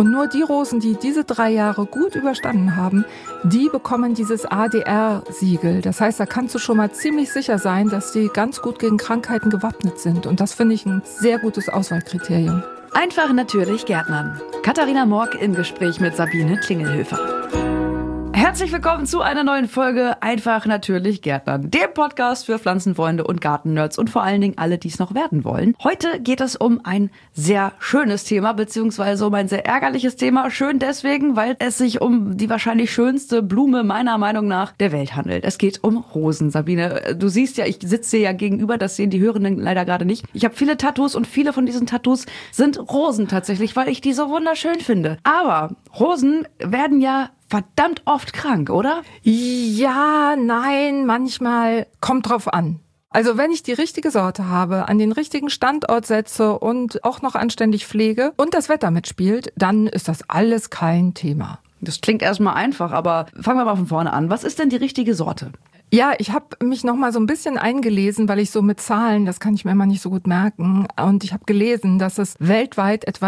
Und nur die Rosen, die diese 3 Jahre gut überstanden haben, die bekommen dieses ADR-Siegel. Das heißt, da kannst du schon mal ziemlich sicher sein, dass die ganz gut gegen Krankheiten gewappnet sind. Und das finde ich ein sehr gutes Auswahlkriterium. Einfach natürlich Gärtnern. Katharina Morck im Gespräch mit Sabine Klingelhöfer. Herzlich willkommen zu einer neuen Folge Einfach natürlich Gärtnern, dem Podcast für Pflanzenfreunde und Gartennerds und vor allen Dingen alle, die es noch werden wollen. Heute geht es um ein sehr schönes Thema, beziehungsweise um ein sehr ärgerliches Thema. Schön deswegen, weil es sich um die wahrscheinlich schönste Blume meiner Meinung nach der Welt handelt. Es geht um Rosen. Sabine, du siehst ja, ich sitze dir ja gegenüber, das sehen die Hörenden leider gerade nicht. Ich habe viele Tattoos und viele von diesen Tattoos sind Rosen tatsächlich, weil ich die so wunderschön finde. Aber Rosen werden ja verdammt oft krank, oder? Ja, nein, manchmal kommt drauf an. Also wenn ich die richtige Sorte habe, an den richtigen Standort setze und auch noch anständig pflege und das Wetter mitspielt, dann ist das alles kein Thema. Das klingt erstmal einfach, aber fangen wir mal von vorne an. Was ist denn die richtige Sorte? Ja, ich habe mich noch mal so ein bisschen eingelesen, weil ich so mit Zahlen, das kann ich mir immer nicht so gut merken. Und ich habe gelesen, dass es weltweit etwa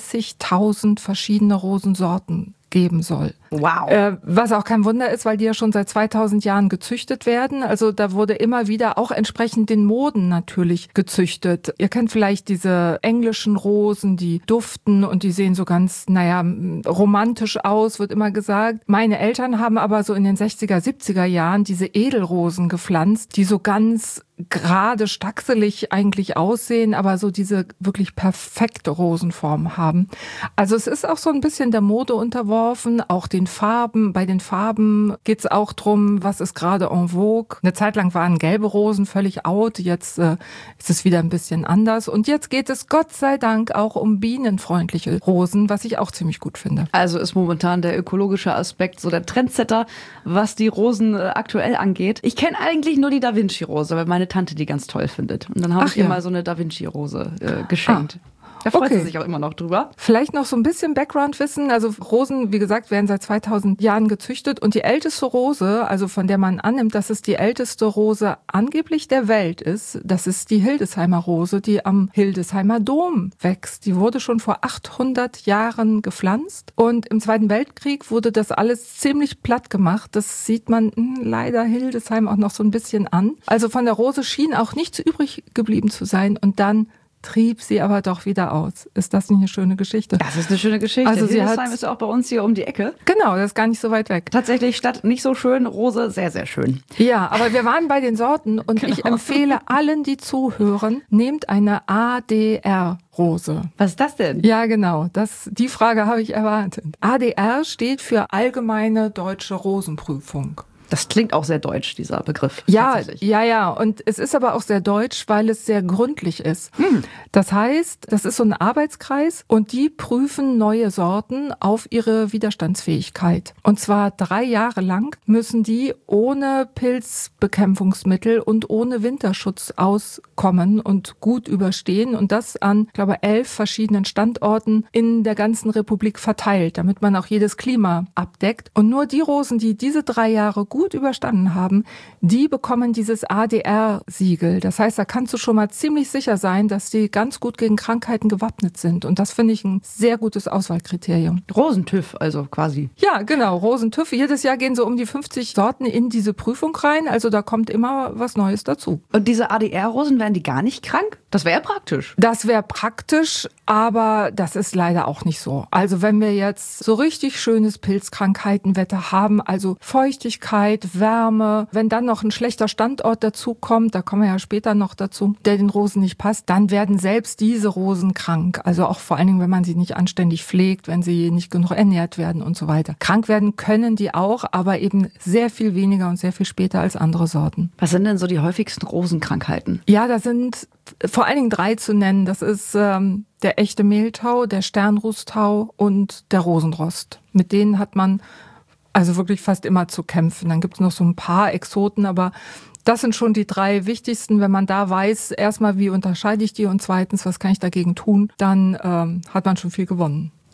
30.000 verschiedene Rosensorten geben soll. Wow. Was auch kein Wunder ist, weil die ja schon seit 2000 Jahren gezüchtet werden. Also da wurde immer wieder auch entsprechend den Moden natürlich gezüchtet. Ihr kennt vielleicht diese englischen Rosen, die duften und die sehen so ganz, romantisch aus, wird immer gesagt. Meine Eltern haben aber so in den 60er, 70er Jahren diese Edelrosen gepflanzt, die so ganz gerade stachselig eigentlich aussehen, aber so diese wirklich perfekte Rosenform haben. Also es ist auch so ein bisschen der Mode unterworfen, auch den Farben. Bei den Farben geht's auch drum, was ist gerade en vogue. Eine Zeit lang waren gelbe Rosen völlig out, jetzt ist es wieder ein bisschen anders. Und jetzt geht es Gott sei Dank auch um bienenfreundliche Rosen, was ich auch ziemlich gut finde. Also ist momentan der ökologische Aspekt so der Trendsetter, was die Rosen aktuell angeht. Ich kenne eigentlich nur die Da Vinci-Rose, weil meine Tante die ganz toll findet. Und dann habe ich ihr mal so eine Da Vinci-Rose geschenkt. Da freut sie sich auch immer noch drüber. Vielleicht noch so ein bisschen Background-Wissen. Also Rosen, wie gesagt, werden seit 2000 Jahren gezüchtet. Und die älteste Rose, also von der man annimmt, dass es die älteste Rose angeblich der Welt ist, das ist die Hildesheimer Rose, die am Hildesheimer Dom wächst. Die wurde schon vor 800 Jahren gepflanzt. Und im Zweiten Weltkrieg wurde das alles ziemlich platt gemacht. Das sieht man leider Hildesheim auch noch so ein bisschen an. Also von der Rose schien auch nichts übrig geblieben zu sein. Und dann trieb sie aber doch wieder aus. Ist das nicht eine schöne Geschichte? Das ist eine schöne Geschichte. Also Hildesheim ist ja auch bei uns hier um die Ecke. Genau, das ist gar nicht so weit weg. Tatsächlich Stadt nicht so schön, Rose sehr, sehr schön. Ja, aber wir waren bei den Sorten und Ich empfehle allen, die zuhören, nehmt eine ADR-Rose. Was ist das denn? Ja, genau. Die Frage habe ich erwartet. ADR steht für Allgemeine Deutsche Rosenprüfung. Das klingt auch sehr deutsch, dieser Begriff. Ja. Und es ist aber auch sehr deutsch, weil es sehr gründlich ist. Das heißt, das ist so ein Arbeitskreis und die prüfen neue Sorten auf ihre Widerstandsfähigkeit. Und zwar 3 Jahre lang müssen die ohne Pilzbekämpfungsmittel und ohne Winterschutz auskommen und gut überstehen. Und das an, 11 verschiedenen Standorten in der ganzen Republik verteilt, damit man auch jedes Klima abdeckt. Und nur die Rosen, die diese 3 Jahre gut überstanden haben, die bekommen dieses ADR-Siegel. Das heißt, da kannst du schon mal ziemlich sicher sein, dass die ganz gut gegen Krankheiten gewappnet sind. Und das finde ich ein sehr gutes Auswahlkriterium. Rosentüff also quasi. Ja, genau, Rosentüff. Jedes Jahr gehen so um die 50 Sorten in diese Prüfung rein. Also da kommt immer was Neues dazu. Und diese ADR-Rosen, werden die gar nicht krank? Das wäre ja praktisch. Das wäre praktisch, aber das ist leider auch nicht so. Also wenn wir jetzt so richtig schönes Pilzkrankheitenwetter haben, also Feuchtigkeit, Wärme, wenn dann noch ein schlechter Standort dazu kommt, da kommen wir ja später noch dazu, der den Rosen nicht passt, dann werden selbst diese Rosen krank. Also auch vor allen Dingen, wenn man sie nicht anständig pflegt, wenn sie nicht genug ernährt werden und so weiter. Krank werden können die auch, aber eben sehr viel weniger und sehr viel später als andere Sorten. Was sind denn so die häufigsten Rosenkrankheiten? Ja, da sind vor allen Dingen 3 zu nennen. Das ist der echte Mehltau, der Sternrußtau und der Rosenrost. Mit denen hat man also wirklich fast immer zu kämpfen. Dann gibt es noch so ein paar Exoten, aber das sind schon die 3 wichtigsten. Wenn man da weiß, erstmal, wie unterscheide ich die und zweitens, was kann ich dagegen tun, dann hat man schon viel gewonnen.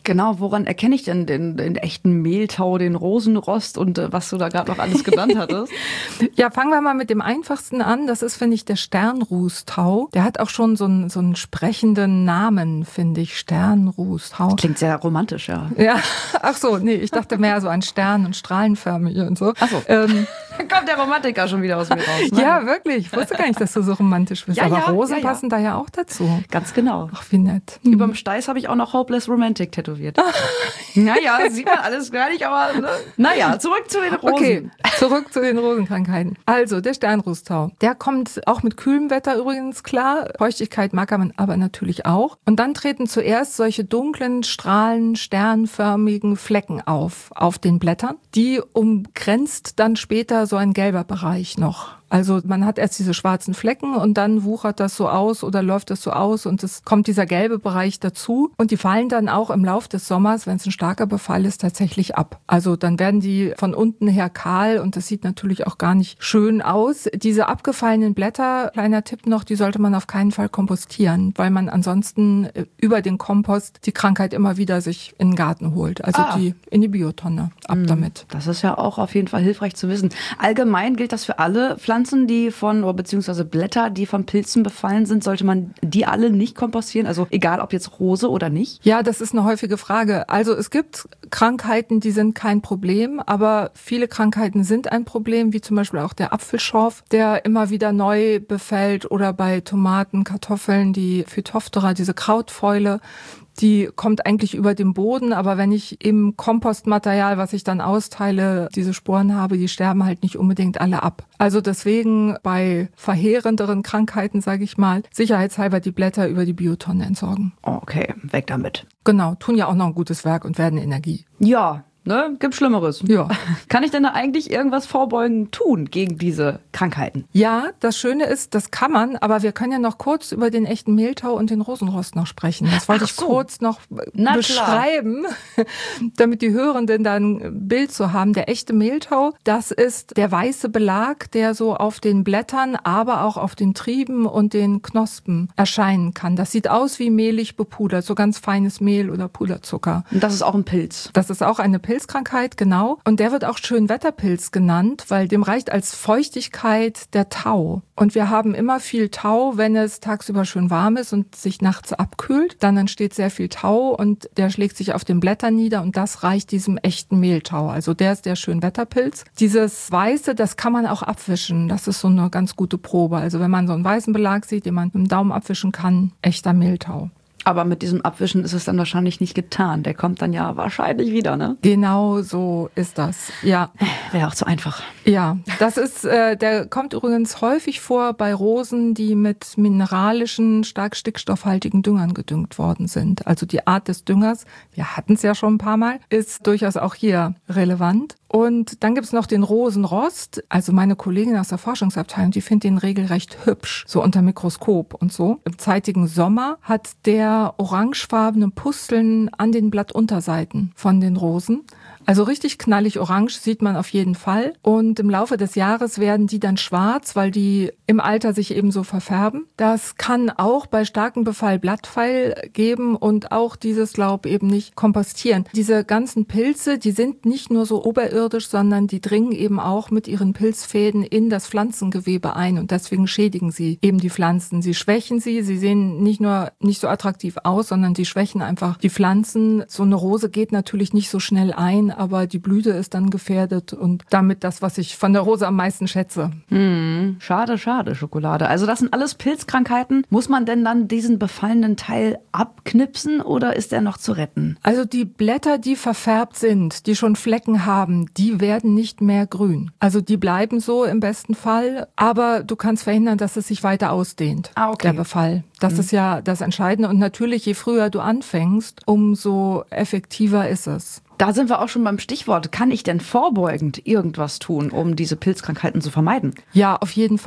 Genau, woran erkenne ich denn den echten Mehltau, den Rosenrost und was du da gerade noch alles genannt hattest? Ja, fangen wir mal mit dem einfachsten an. Das ist, finde ich, der Sternrußtau. Der hat auch schon so einen sprechenden Namen, finde ich. Sternrußtau. Klingt sehr romantisch, ja. Ja, ach so, nee, ich dachte mehr so an Stern- und strahlenförmige und so. Ach so. Da kommt der Romantiker schon wieder aus mir raus. Ne? Ja, wirklich. Ich wusste gar nicht, dass du so romantisch bist. Ja, aber ja, Rosen ja. passen da ja auch dazu. Ganz genau. Ach, wie nett. Überm Steiß habe ich auch noch Hopeless Romantic tätowiert. Naja, sieht man alles gar nicht, aber ne? Naja, zurück zu den Rosen. Okay, zurück zu den Rosenkrankheiten. Also, der Sternrußtau. Der kommt auch mit kühlem Wetter übrigens klar. Feuchtigkeit mag man aber natürlich auch. Und dann treten zuerst solche dunklen, strahlen, sternförmigen Flecken auf den Blättern. Die umgrenzt dann später so ein gelber Bereich noch. Also man hat erst diese schwarzen Flecken und dann wuchert das so aus oder läuft das so aus und es kommt dieser gelbe Bereich dazu. Und die fallen dann auch im Lauf des Sommers, wenn es ein starker Befall ist, tatsächlich ab. Also dann werden die von unten her kahl und das sieht natürlich auch gar nicht schön aus. Diese abgefallenen Blätter, kleiner Tipp noch, die sollte man auf keinen Fall kompostieren, weil man ansonsten über den Kompost die Krankheit immer wieder sich in den Garten holt. Also die in die Biotonne. Ab damit. Das ist ja auch auf jeden Fall hilfreich zu wissen. Allgemein gilt das für alle Pflanzen, die beziehungsweise Blätter, die von Pilzen befallen sind, sollte man die alle nicht kompostieren? Also egal, ob jetzt Rose oder nicht? Ja, das ist eine häufige Frage. Also es gibt Krankheiten, die sind kein Problem, aber viele Krankheiten sind ein Problem, wie zum Beispiel auch der Apfelschorf, der immer wieder neu befällt oder bei Tomaten, Kartoffeln, die Phytophthora, diese Krautfäule, die kommt eigentlich über dem Boden, aber wenn ich im Kompostmaterial, was ich dann austeile, diese Sporen habe, die sterben halt nicht unbedingt alle ab. Also deswegen bei verheerenderen Krankheiten, sage ich mal, sicherheitshalber die Blätter über die Biotonne entsorgen. Okay, weg damit. Genau, tun ja auch noch ein gutes Werk und werden Energie. Ja. Ne, gibt Schlimmeres. Ja. Kann ich denn da eigentlich irgendwas vorbeugend tun gegen diese Krankheiten? Ja, das Schöne ist, das kann man, aber wir können ja noch kurz über den echten Mehltau und den Rosenrost noch sprechen. Das wollte ich kurz noch beschreiben, damit die Hörenden dann ein Bild zu haben. Der echte Mehltau, das ist der weiße Belag, der so auf den Blättern, aber auch auf den Trieben und den Knospen erscheinen kann. Das sieht aus wie mehlig bepudert, so ganz feines Mehl oder Puderzucker. Und das ist auch ein Pilz? Das ist auch eine Pilzkrankheit, genau. Und der wird auch Schönwetterpilz genannt, weil dem reicht als Feuchtigkeit der Tau. Und wir haben immer viel Tau, wenn es tagsüber schön warm ist und sich nachts abkühlt. Dann entsteht sehr viel Tau und der schlägt sich auf den Blättern nieder und das reicht diesem echten Mehltau. Also der ist der Schönwetterpilz. Dieses Weiße, das kann man auch abwischen. Das ist so eine ganz gute Probe. Also wenn man so einen weißen Belag sieht, den man mit dem Daumen abwischen kann, echter Mehltau. Aber mit diesem Abwischen ist es dann wahrscheinlich nicht getan. Der kommt dann ja wahrscheinlich wieder, ne? Genau so ist das, ja. Wäre auch zu einfach. Ja, das ist, der kommt übrigens häufig vor bei Rosen, die mit mineralischen, stark stickstoffhaltigen Düngern gedüngt worden sind. Also die Art des Düngers, wir hatten es ja schon ein paar Mal, ist durchaus auch hier relevant. Und dann gibt's noch den Rosenrost. Also meine Kollegin aus der Forschungsabteilung, die findet den regelrecht hübsch, so unter Mikroskop und so. Im zeitigen Sommer hat der orangefarbene Pusteln an den Blattunterseiten von den Rosen. Also richtig knallig orange sieht man auf jeden Fall. Und im Laufe des Jahres werden die dann schwarz, weil die im Alter sich eben so verfärben. Das kann auch bei starkem Befall Blattfeil geben und auch dieses Laub eben nicht kompostieren. Diese ganzen Pilze, die sind nicht nur so oberirdisch, sondern die dringen eben auch mit ihren Pilzfäden in das Pflanzengewebe ein und deswegen schädigen sie eben die Pflanzen. Sie schwächen sie sehen nicht nur nicht so attraktiv aus, sondern sie schwächen einfach die Pflanzen. So eine Rose geht natürlich nicht so schnell ein, aber die Blüte ist dann gefährdet und damit das, was ich von der Rose am meisten schätze. Schade, Schokolade. Also das sind alles Pilzkrankheiten. Muss man denn dann diesen befallenen Teil abknipsen oder ist er noch zu retten? Also die Blätter, die verfärbt sind, die schon Flecken haben, die werden nicht mehr grün. Also die bleiben so im besten Fall, aber du kannst verhindern, dass es sich weiter ausdehnt, okay. Der Befall. Das ist ja das Entscheidende und natürlich, je früher du anfängst, umso effektiver ist es. Da sind wir auch schon beim Stichwort. Kann ich denn vorbeugend irgendwas tun, um diese Pilzkrankheiten zu vermeiden? Ja, auf jeden Fall.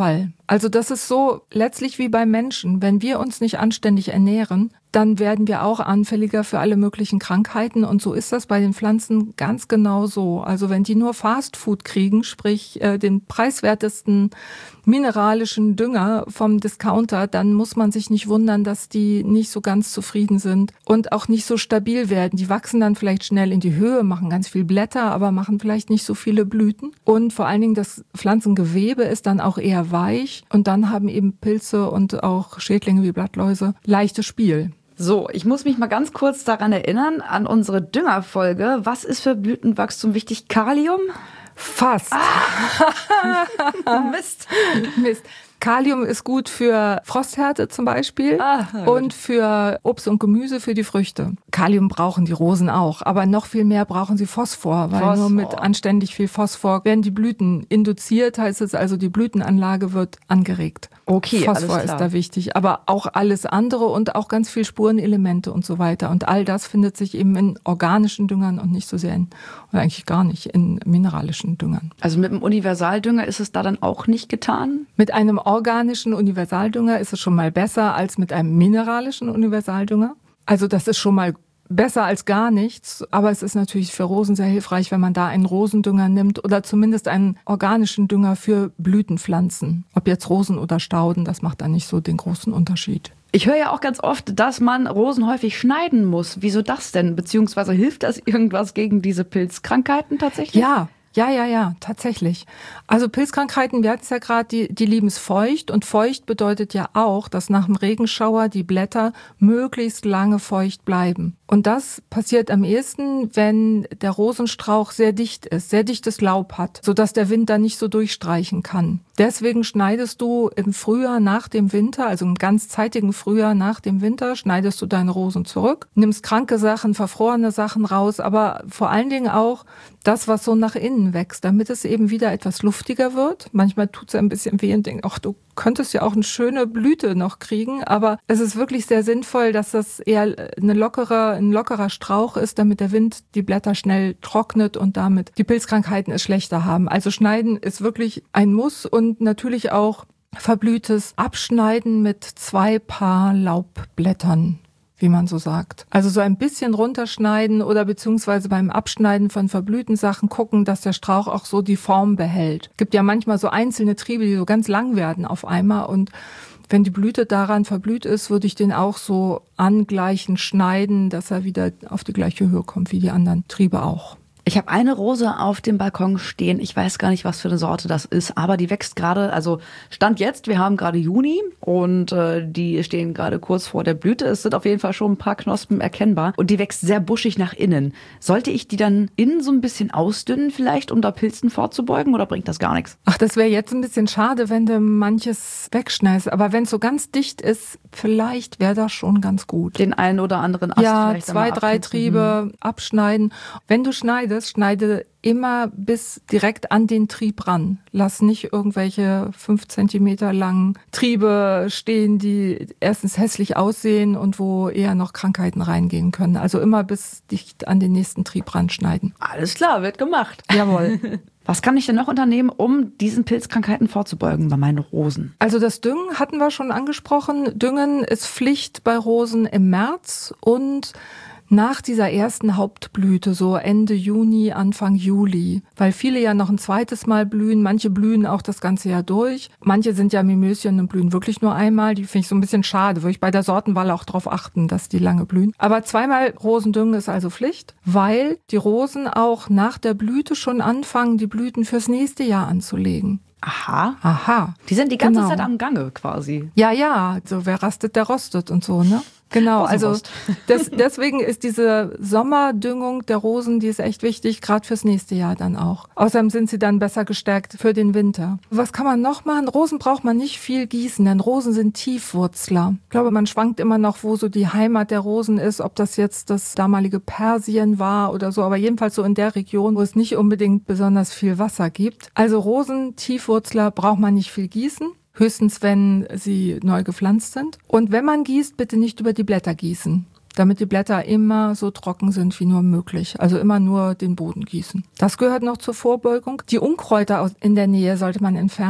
Also das ist so letztlich wie beim Menschen. Wenn wir uns nicht anständig ernähren, dann werden wir auch anfälliger für alle möglichen Krankheiten. Und so ist das bei den Pflanzen ganz genau so. Also wenn die nur Fastfood kriegen, sprich den preiswertesten mineralischen Dünger vom Discounter, dann muss man sich nicht wundern, dass die nicht so ganz zufrieden sind und auch nicht so stabil werden. Die wachsen dann vielleicht schnell in die Höhe, machen ganz viel Blätter, aber machen vielleicht nicht so viele Blüten. Und vor allen Dingen das Pflanzengewebe ist dann auch eher weich. Und dann haben eben Pilze und auch Schädlinge wie Blattläuse leichtes Spiel. So, ich muss mich mal ganz kurz daran erinnern, an unsere Düngerfolge. Was ist für Blütenwachstum wichtig? Kalium? Fast. Mist. Kalium ist gut für Frosthärte zum Beispiel und für Obst und Gemüse, für die Früchte. Kalium brauchen die Rosen auch, aber noch viel mehr brauchen sie Phosphor, weil nur mit anständig viel Phosphor werden die Blüten induziert, heißt es also, die Blütenanlage wird angeregt. Okay, Phosphor alles klar. ist da wichtig, aber auch alles andere und auch ganz viel Spurenelemente und so weiter. Und all das findet sich eben in organischen Düngern und nicht so sehr oder eigentlich gar nicht in mineralischen Düngern. Also mit einem Universaldünger ist es da dann auch nicht getan? Mit einem organischen Universaldünger ist es schon mal besser als mit einem mineralischen Universaldünger. Also das ist schon mal besser als gar nichts, aber es ist natürlich für Rosen sehr hilfreich, wenn man da einen Rosendünger nimmt oder zumindest einen organischen Dünger für Blütenpflanzen. Ob jetzt Rosen oder Stauden, das macht dann nicht so den großen Unterschied. Ich höre ja auch ganz oft, dass man Rosen häufig schneiden muss. Wieso das denn? Beziehungsweise hilft das irgendwas gegen diese Pilzkrankheiten tatsächlich? Ja, tatsächlich. Also Pilzkrankheiten, wir hatten es ja gerade, die lieben es feucht. Und feucht bedeutet ja auch, dass nach dem Regenschauer die Blätter möglichst lange feucht bleiben. Und das passiert am ehesten, wenn der Rosenstrauch sehr dicht ist, sehr dichtes Laub hat, sodass der Wind da nicht so durchstreichen kann. Deswegen schneidest du im Frühjahr nach dem Winter, also im ganz zeitigen Frühjahr nach dem Winter, schneidest du deine Rosen zurück, nimmst kranke Sachen, verfrorene Sachen raus, aber vor allen Dingen auch das, was so nach innen wächst, damit es eben wieder etwas luftiger wird. Manchmal tut es ein bisschen weh und denkt, ach, du könntest ja auch eine schöne Blüte noch kriegen, aber es ist wirklich sehr sinnvoll, dass das eher ein lockerer Strauch ist, damit der Wind die Blätter schnell trocknet und damit die Pilzkrankheiten es schlechter haben. Also schneiden ist wirklich ein Muss und natürlich auch verblühtes Abschneiden mit 2 Paar Laubblättern, wie man so sagt. Also so ein bisschen runterschneiden oder beziehungsweise beim Abschneiden von verblühten Sachen gucken, dass der Strauch auch so die Form behält. Gibt ja manchmal so einzelne Triebe, die so ganz lang werden auf einmal und wenn die Blüte daran verblüht ist, würde ich den auch so angleichen schneiden, dass er wieder auf die gleiche Höhe kommt wie die anderen Triebe auch. Ich habe eine Rose auf dem Balkon stehen. Ich weiß gar nicht, was für eine Sorte das ist, aber die wächst gerade, also Stand jetzt, wir haben gerade Juni und die stehen gerade kurz vor der Blüte. Es sind auf jeden Fall schon ein paar Knospen erkennbar und die wächst sehr buschig nach innen. Sollte ich die dann innen so ein bisschen ausdünnen vielleicht, um da Pilzen vorzubeugen oder bringt das gar nichts? Ach, das wäre jetzt ein bisschen schade, wenn du manches wegschneidest. Aber wenn es so ganz dicht ist, vielleicht wäre das schon ganz gut. Den einen oder anderen Ast vielleicht 2, 3 Triebe abschneiden. Wenn du schneide immer bis direkt an den Trieb ran. Lass nicht irgendwelche 5 Zentimeter langen Triebe stehen, die erstens hässlich aussehen und wo eher noch Krankheiten reingehen können. Also immer bis dicht an den nächsten Trieb ranschneiden. Alles klar, wird gemacht. Jawohl. Was kann ich denn noch unternehmen, um diesen Pilzkrankheiten vorzubeugen bei meinen Rosen? Also das Düngen hatten wir schon angesprochen. Düngen ist Pflicht bei Rosen im März und nach dieser ersten Hauptblüte, so Ende Juni, Anfang Juli, weil viele ja noch ein zweites Mal blühen, manche blühen auch das ganze Jahr durch. Manche sind ja Mimöschen und blühen wirklich nur einmal, die finde ich so ein bisschen schade, würde ich bei der Sortenwahl auch darauf achten, dass die lange blühen. Aber 2-mal Rosendüngen ist also Pflicht, weil die Rosen auch nach der Blüte schon anfangen, die Blüten fürs nächste Jahr anzulegen. Aha. Die sind die ganze Zeit am Gange quasi. Ja, so wer rastet, der rostet und so, ne? Genau, also deswegen ist diese Sommerdüngung der Rosen, die ist echt wichtig, gerade fürs nächste Jahr dann auch. Außerdem sind sie dann besser gestärkt für den Winter. Was kann man noch machen? Rosen braucht man nicht viel gießen, denn Rosen sind Tiefwurzler. Ich glaube, man schwankt immer noch, wo so die Heimat der Rosen ist, ob das jetzt das damalige Persien war oder so, aber jedenfalls so in der Region, wo es nicht unbedingt besonders viel Wasser gibt. Also Rosen, Tiefwurzler, braucht man nicht viel gießen. Höchstens, wenn sie neu gepflanzt sind. Und wenn man gießt, bitte nicht über die Blätter gießen, damit die Blätter immer so trocken sind wie nur möglich. Also immer nur den Boden gießen. Das gehört noch zur Vorbeugung. Die Unkräuter in der Nähe sollte man entfernen.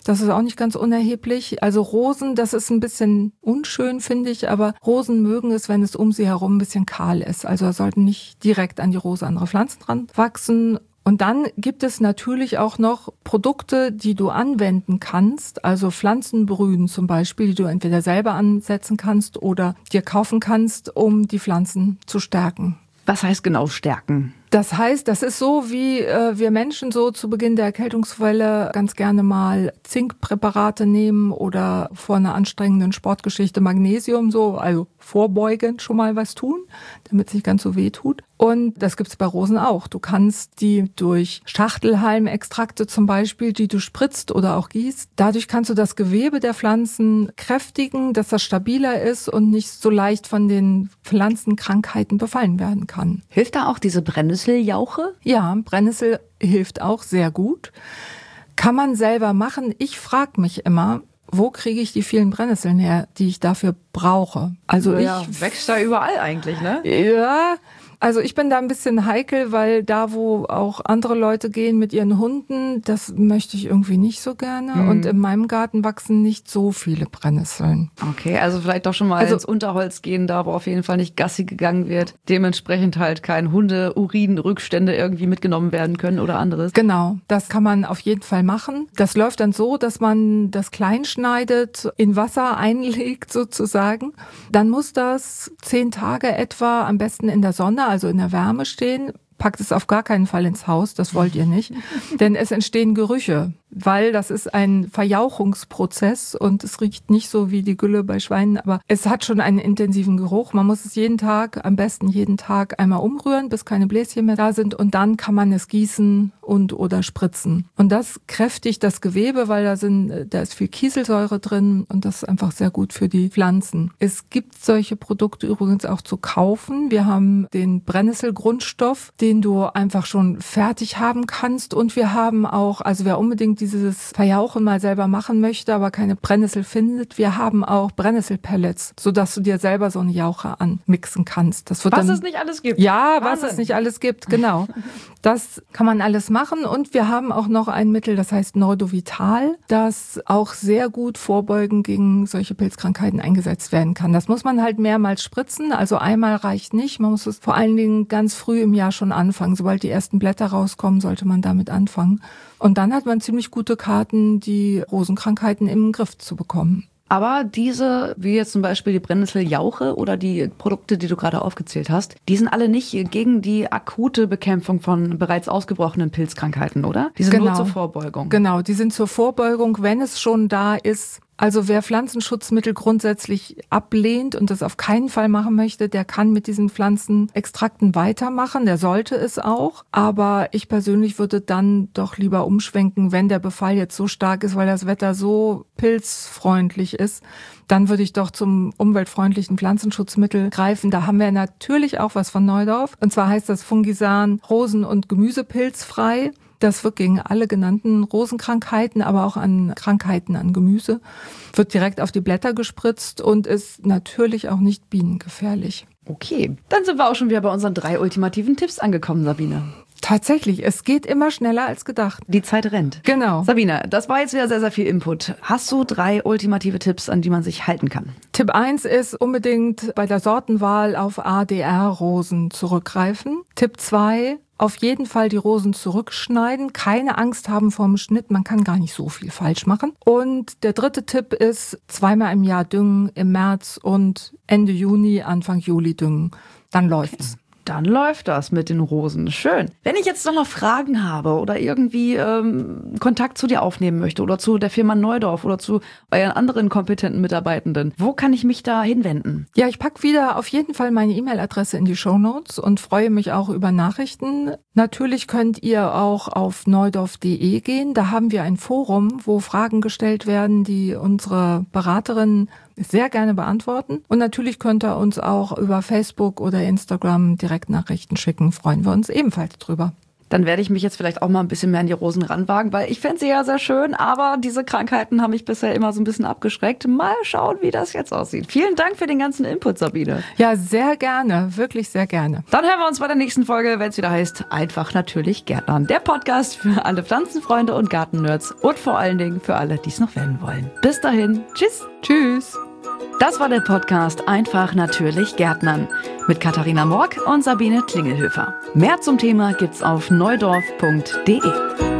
Das ist auch nicht ganz unerheblich. Also Rosen, das ist ein bisschen unschön, finde ich, aber Rosen mögen es, wenn es um sie herum ein bisschen kahl ist. Also sollten nicht direkt an die Rose andere Pflanzen dran wachsen. Und dann gibt es natürlich auch noch Produkte, die du anwenden kannst, also Pflanzenbrühen zum Beispiel, die du entweder selber ansetzen kannst oder dir kaufen kannst, um die Pflanzen zu stärken. Was heißt genau stärken? Das heißt, das ist so, wie wir Menschen so zu Beginn der Erkältungswelle ganz gerne mal Zinkpräparate nehmen oder vor einer anstrengenden Sportgeschichte Magnesium, so, also vorbeugend schon mal was tun, damit es nicht ganz so weh tut. Und das gibt's bei Rosen auch. Du kannst die durch Schachtelhalmextrakte zum Beispiel, die du spritzt oder auch gießt, dadurch kannst du das Gewebe der Pflanzen kräftigen, dass das stabiler ist und nicht so leicht von den Pflanzenkrankheiten befallen werden kann. Hilft da auch diese Brennnesseljauche? Ja, Brennnessel hilft auch sehr gut. Kann man selber machen. Ich frage mich immer, wo kriege ich die vielen Brennnesseln her, die ich dafür brauche? Also wächst da überall eigentlich, ne? Ja, also ich bin da ein bisschen heikel, weil da, wo auch andere Leute gehen mit ihren Hunden, das möchte ich irgendwie nicht so gerne. Und in meinem Garten wachsen nicht so viele Brennnesseln. Okay, also vielleicht doch schon mal ins Unterholz gehen, da wo auf jeden Fall nicht Gassi gegangen wird. Dementsprechend halt kein Hunde-Urin-Rückstände irgendwie mitgenommen werden können oder anderes. Genau, das kann man auf jeden Fall machen. Das läuft dann so, dass man das klein schneidet, in Wasser einlegt sozusagen. Dann muss das 10 Tage etwa am besten in der Sonne, also in der Wärme stehen. Packt es auf gar keinen Fall ins Haus, das wollt ihr nicht. Denn es entstehen Gerüche, weil das ist ein Verjauchungsprozess und es riecht nicht so wie die Gülle bei Schweinen, aber es hat schon einen intensiven Geruch. Man muss es jeden Tag, am besten jeden Tag einmal umrühren, bis keine Bläschen mehr da sind und dann kann man es gießen und oder spritzen. Und das kräftigt das Gewebe, weil da ist viel Kieselsäure drin und das ist einfach sehr gut für die Pflanzen. Es gibt solche Produkte übrigens auch zu kaufen. Wir haben den Brennnesselgrundstoff, den du einfach schon fertig haben kannst. Und wir haben auch, also wer unbedingt dieses Verjauchen mal selber machen möchte, aber keine Brennnessel findet, wir haben auch Brennnesselpellets, sodass du dir selber so eine Jauche anmixen kannst. Das wird was es nicht alles gibt. Ja, Wahnsinn. was es nicht alles gibt, genau. Das kann man alles machen. Und wir haben auch noch ein Mittel, das heißt Nordovital, das auch sehr gut vorbeugend gegen solche Pilzkrankheiten eingesetzt werden kann. Das muss man halt mehrmals spritzen, also einmal reicht nicht. Man muss es vor allen Dingen ganz früh im Jahr schon anfangen. Sobald die ersten Blätter rauskommen, sollte man damit anfangen. Und dann hat man ziemlich gute Karten, die Rosenkrankheiten im Griff zu bekommen. Aber diese, wie jetzt zum Beispiel die Brennnesseljauche oder die Produkte, die du gerade aufgezählt hast, die sind alle nicht gegen die akute Bekämpfung von bereits ausgebrochenen Pilzkrankheiten, oder? Die sind nur zur Vorbeugung. Genau, die sind zur Vorbeugung, wenn es schon da ist. Also wer Pflanzenschutzmittel grundsätzlich ablehnt und das auf keinen Fall machen möchte, der kann mit diesen Pflanzenextrakten weitermachen, der sollte es auch. Aber ich persönlich würde dann doch lieber umschwenken, wenn der Befall jetzt so stark ist, weil das Wetter so pilzfreundlich ist, dann würde ich doch zum umweltfreundlichen Pflanzenschutzmittel greifen. Da haben wir natürlich auch was von Neudorf. Und zwar heißt das Fungisan Rosen- und Gemüsepilzfrei. Das wirkt gegen alle genannten Rosenkrankheiten, aber auch an Krankheiten an Gemüse. Wird direkt auf die Blätter gespritzt und ist natürlich auch nicht bienengefährlich. Okay, dann sind wir auch schon wieder bei unseren 3 ultimativen Tipps angekommen, Sabine. Tatsächlich, es geht immer schneller als gedacht. Die Zeit rennt. Genau. Sabine, das war jetzt wieder sehr, sehr viel Input. Hast du 3 ultimative Tipps, an die man sich halten kann? Tipp 1 ist unbedingt bei der Sortenwahl auf ADR-Rosen zurückgreifen. Tipp 2, auf jeden Fall die Rosen zurückschneiden. Keine Angst haben vorm Schnitt, man kann gar nicht so viel falsch machen. Und der 3. Tipp ist 2-mal im Jahr düngen, im März und Ende Juni, Anfang Juli düngen. Dann läuft's. Okay. Dann läuft das mit den Rosen. Schön. Wenn ich jetzt noch Fragen habe oder irgendwie Kontakt zu dir aufnehmen möchte oder zu der Firma Neudorf oder zu euren anderen kompetenten Mitarbeitenden, wo kann ich mich da hinwenden? Ja, ich packe wieder auf jeden Fall meine E-Mail-Adresse in die Shownotes und freue mich auch über Nachrichten. Natürlich könnt ihr auch auf neudorf.de gehen. Da haben wir ein Forum, wo Fragen gestellt werden, die unsere Beraterinnen sehr gerne beantworten. Und natürlich könnt ihr uns auch über Facebook oder Instagram Direktnachrichten schicken. Freuen wir uns ebenfalls drüber. Dann werde ich mich jetzt vielleicht auch mal ein bisschen mehr an die Rosen ranwagen, weil ich fände sie ja sehr schön, aber diese Krankheiten haben mich bisher immer so ein bisschen abgeschreckt. Mal schauen, wie das jetzt aussieht. Vielen Dank für den ganzen Input, Sabine. Ja, sehr gerne, wirklich sehr gerne. Dann hören wir uns bei der nächsten Folge, wenn es wieder heißt, einfach natürlich Gärtnern. Der Podcast für alle Pflanzenfreunde und Gartennerds und vor allen Dingen für alle, die es noch werden wollen. Bis dahin, tschüss. Tschüss. Das war der Podcast Einfach natürlich Gärtnern mit Katharina Morck und Sabine Klingelhöfer. Mehr zum Thema gibt's auf neudorf.de.